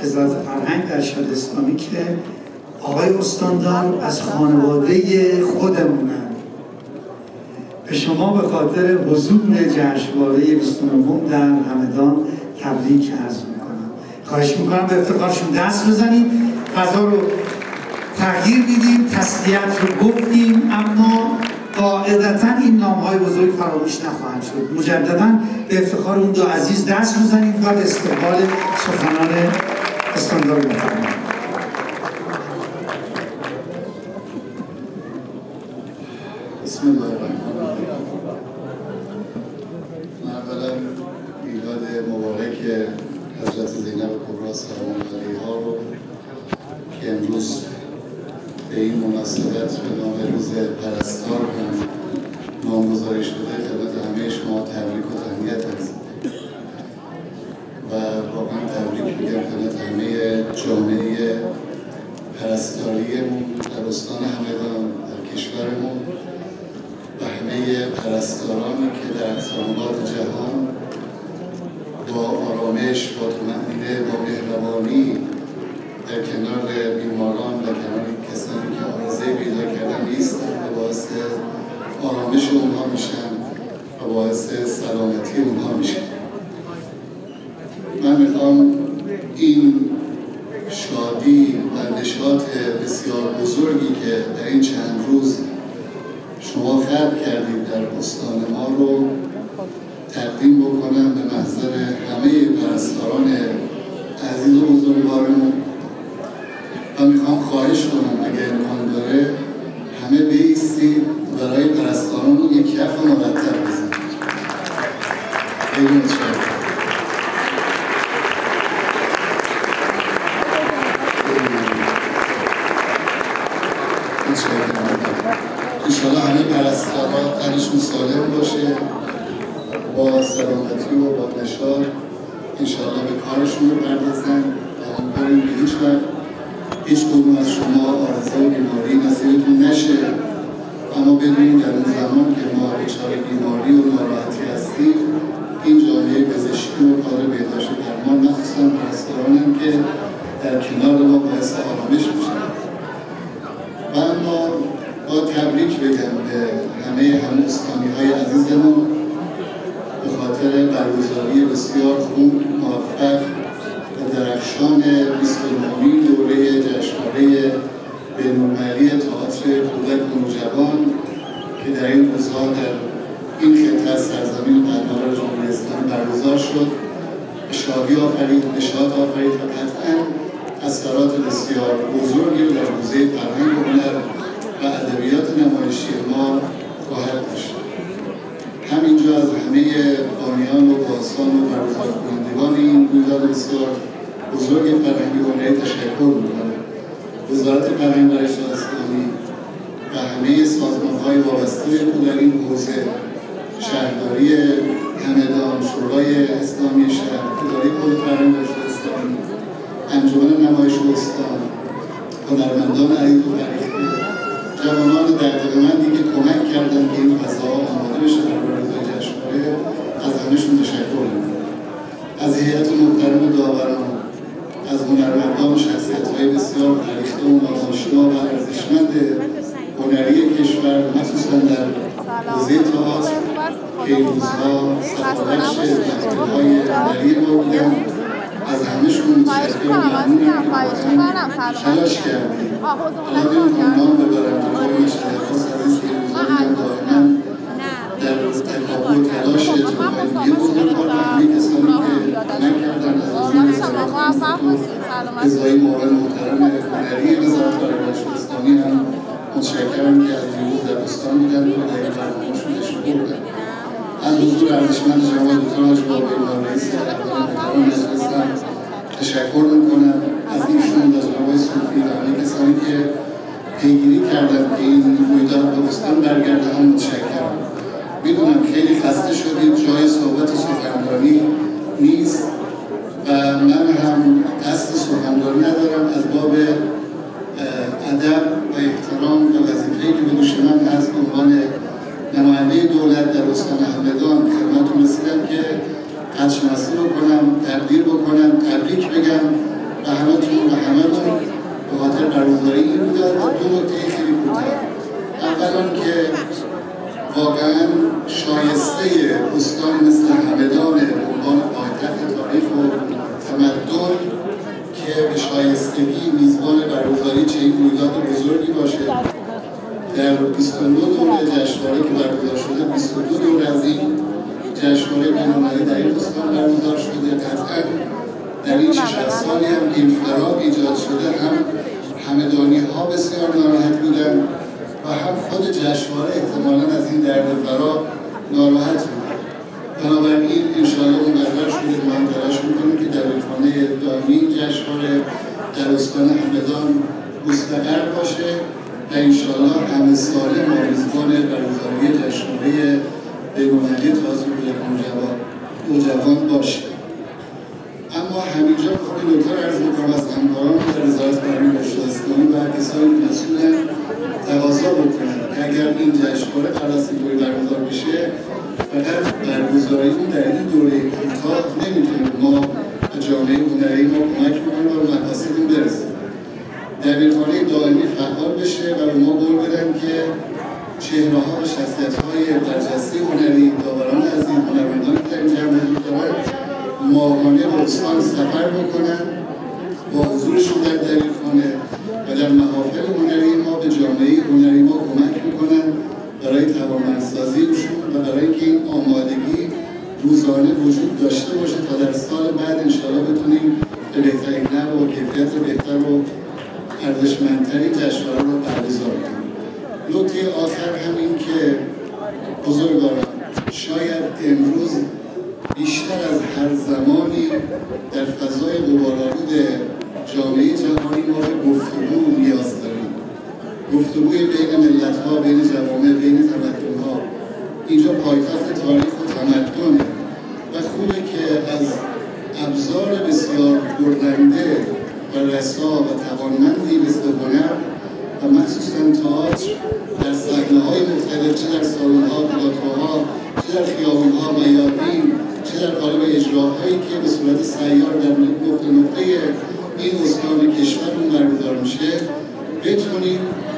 وزارت فرهنگ در ارشاد اسلامی که آقای استاندار از خانواده خودمونن. به شما به خاطر حضور جشنواره 29 در همدان تبریک عرض میکنم. خواهش میکنم به افتخارشون دست بزنید. فضا رو تغییر میدیم، تسلیت رو گفتیم، اما قاعدتاً این نام‌های بزرگ فراموش نخواهند شد. مجدداً به افتخار اون دو عزیز دست بزنید و به استقبال سخنان استاندار بفرمایید. بسم الله الرحمن الرحیم. اولا میلاد مبارک حضرت زینب کبری سلام علیها رو که امروز به این مناسبت به نام روز پرستار هم نامگذاری شده خدمت همه شما تبریک و تهنیت هستم و واقعا تبریک میگم خدمت همه جامعه پرستاریمون در استان همدان در کشورمون و همه پرستارانی که در اقصان‌آباد جهان با آرامش، با طمأنینه، با مهربانی در کنار بیماران و کنار کسانی که عارضه پیدا کردن نیستن و باعث آرامش اونها میشن و باعث سلامتی اونها میشن. من میخوام این شادی و نشاط بسیار بزرگی که در این چند روز شما خلق کردید در استان ما رو تقدیم بکنم به محضر همه پرستاران عزیز و بزرگوارمون و میخوام خواهش کنم اگر امکان داره همه بایستید برای پرستاران یک کف مرتب بزنید. خیلی متشکرم. انشاءالله همه پرستاران تنشون سالم باشه، با سلامتی و با نشاط انشاءالله به کارشون بپردازن و امیدواریم که هیچ کدوم از شما آرزه و بیماری نصیبتون نشه، اما بدونید در اون زمان که ما دچار بیماری و ناراحتی هستیم این جامعه پزشکی و کار بهداشت و درمان مخصوصا پرستارانم که در کنار ما باعث آرامش میشن. و اما با تبریک بگم به همه هم‌استانی‌های عزیزمون به خاطر برگزاری بسیار خوب، موفق و درخشان 29مین دوره جشنواره بین‌المللی تئاتر کودک و نوجوان که در این روزها در این خطه سرزمین قلمرو جمهوری اسلامی برگزار شد. شادی آفرید، نشاط آفرید و قطعاً اثرات بسیار بزرگی در حوزه فرهنگ و هنر و ادبیات نمایشی ما خواهد داشت. همینجا از همه بانیان و بازان و برگزار کنندگان این رویداد بسیار بزرگ فرهنگی و هنری تشکر می‌کنم. وزارت فرهنگ و ارشاد اسلامی و همه سازمان‌های وابسته در این حوزه، شهرداری همدان، شورای اسلامی شهر، اداره کل فرهنگ و ارشاد اسلامی، انجمن نمایش استان، هنرمندان عزیز و فریخته، جوانان دغدغه‌مندی که کمک کردند که این فضا آماده بشه در برگزاری جشنواره، از همه‌شون تشکر می‌کنم. از هیئت محترم داوران، از هنرمندان و شخصیت‌های بسیار فریخته و ناآشنا و ارزشمند هنری کشور، مخصوصاً در حوزه تئاتر که این روزها سربخش محفل‌های هنری ما بودند، از همه‌شون متشکرم و ممنونم که تلاش کردیم. حالا نمی‌خوام نام ببرم جلوی مشایخ عزیز که روزهایی دائما در تکاپو و تلاش جمعیت بزرگ و همه کسانی که کمک کردن از وزیر وزارت و رضایی معاون محترم هنری وزارت فرهنگ و ارشاد اسلامی هم متشکرم که از دیروز در استان بودن و در این برنامه‌شون تشریف بردن. از حضور ارزشمند جناب دکتر حاج باقری رئیس محترم مجلسم تشکر میکنم. از ایشون و جناب صوفی و همه کسانی که پیگیری کردن که این رویداد به استان برگرده هم متشکرم. میدونم خیلی خسته شدید، جای صحبت و سخنرانی نیست و من هم قصد سخنرانی ندارم. از باب ادب و احترام و وظیفه‌ای که به دوش من هست به عنوان نماینده دولت در استان همدان خدمتتون رسیدم که قدرشناسی بکنم، تقدیر بکنم، تبریک بگم و نکته خیلی کوتاه. اولا که واقعا شایسته استان مثل همدان به عنوان پایتخت تاریخ و تمدن که به شایستگی میزبان برگزاری چنین رویداد بزرگی باشه. در 22 دوره جشنواره که برگزار شده، 22 دوره از این جشنواره بین‌المللی در این استان برگزار شده. قطعا در این 6 سالی هم که انفراد ایجاد شده، هم همدانی ها بسیار ناراحت بودن و هم خود جشنواره احتمالاً از این درد فرا ناراحت بودن. بنابراین انشاءالله مقرر شده ما هم تلاش میکنیم که دبیرخانه دائمی این جشنواره در استان همدان مستقر باشه و انشاءالله همه ساله ما میزبان برگزاری جشنواره بین‌المللی تئاتر نوجوان باشه. اما همینجا خود نکته عرض میکنم از همکاران در وزارت فرهنگ و اسلامی و کسانی که مسئولن تقاضا بکنن که اگر این جشنواره قرار است اینطوری برگزار بشه، فقط برگزاری اون در این دوره کوتاه نمیتونه ما و جامعه هنری ما کمک بکنه و به مقاصدمون برسیم. دبیرخانه دائمی فعال بشه و به ما قول بدن که چهره‌ها و شخصیت‌های برجسته هنری، داوران عزیز، هنرمندانی که در این جمع حضور دارن، ماهانه به استان سفر بکنن با حضورشون در دبیرخانه و در محافل هنری ما به جامعه هنری ما کمک میکنن برای توانمندسازیشون و برای اینکه این آمادگی روزانه وجود داشته باشه تا در سال بعد انشاءالله بتونیم به بهترین نحو و کیفیت بهتر و ارزشمندتری جشنواره رو برگزار کنیم. نکته آخر همین که بزرگواران، شاید امروز بیشتر از هر زمانی در فضای غبارآلود جامعه جهانی ما به گفتگو نیاز داریم. گفتگوی بین ملت‌ها، بین جوامع، بین تمدن‌ها. اینجا پایتخت تاریخ و تمدنه و خوبه که از ابزار بسیار بردنده و رسا و توانمندی مثل هنر و مخصوصاً تئاتر در صحنه‌های مختلف، چه در سالن‌ها، پلاتوها، چه در خیابان‌ها، میادین، چه در قالب اجراهایی که به صورت سیار در نقطه این استان کشورمون برگزار میشه، بتونیم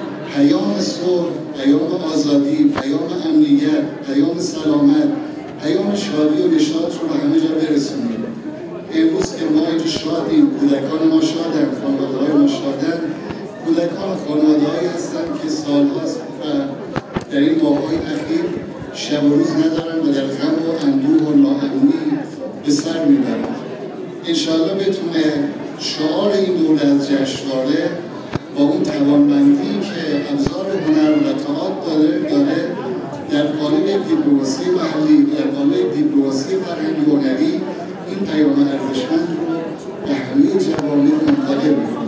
پیام صلح، پیام آزادی، پیام امنیت، پیام سلامت، پیام شادی و نشاط رو به همه جا برسونیم. امروز که ما اینجا شادیم، کودکان ما شادن، خانواده‌های ما شادن، کودکان خانواده‌هایی هستن که سال‌هاست و در این ماه‌های اخیر شب و روز ندارن و در غم و اندوه و ناامنی به سر میبرن. انشاءالله بتونه شعار این دوره از جشنواره با اون توانمندی که ابزار هنر و تئاتر داره در قالب دیپلماسی محلی، در قالب دیپلماسی فرهنگی و هنری این پیام ارزشمند رو به همه جوامع منتقل می‌کنه.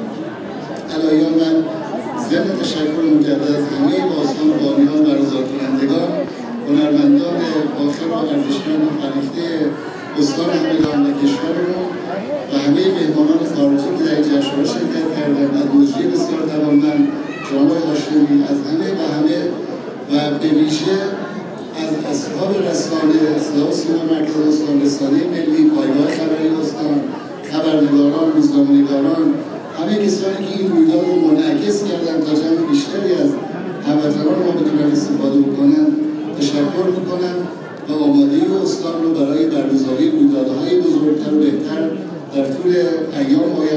الان من ضمن تشکر مجدد از همه باستان و بانیان برگزار کنندگان، هنرمندان فاخر و ارزشمند و فرهیخته استان همدان و کشورمون و همه مهمانان خارجی که در این جشنواره شرکت کردند، از مجری بسیار توانمند جناب هاشمی، از همه و به ویژه از اصحاب رسانه، صدا و سیما مرکز استان، رسانه ملی، پایگاه خبری استان، خبرنگاران، روزنامه‌نگاران، همه کسانی که این رویداد رو منعکس کردن تا جمع بیشتری از هموطنان ما بتونن استفاده بکنن، تشکر میکنم و آمادگی استان رو برای برگزاری رویدادهای بزرگتر و بهتر در طول ایام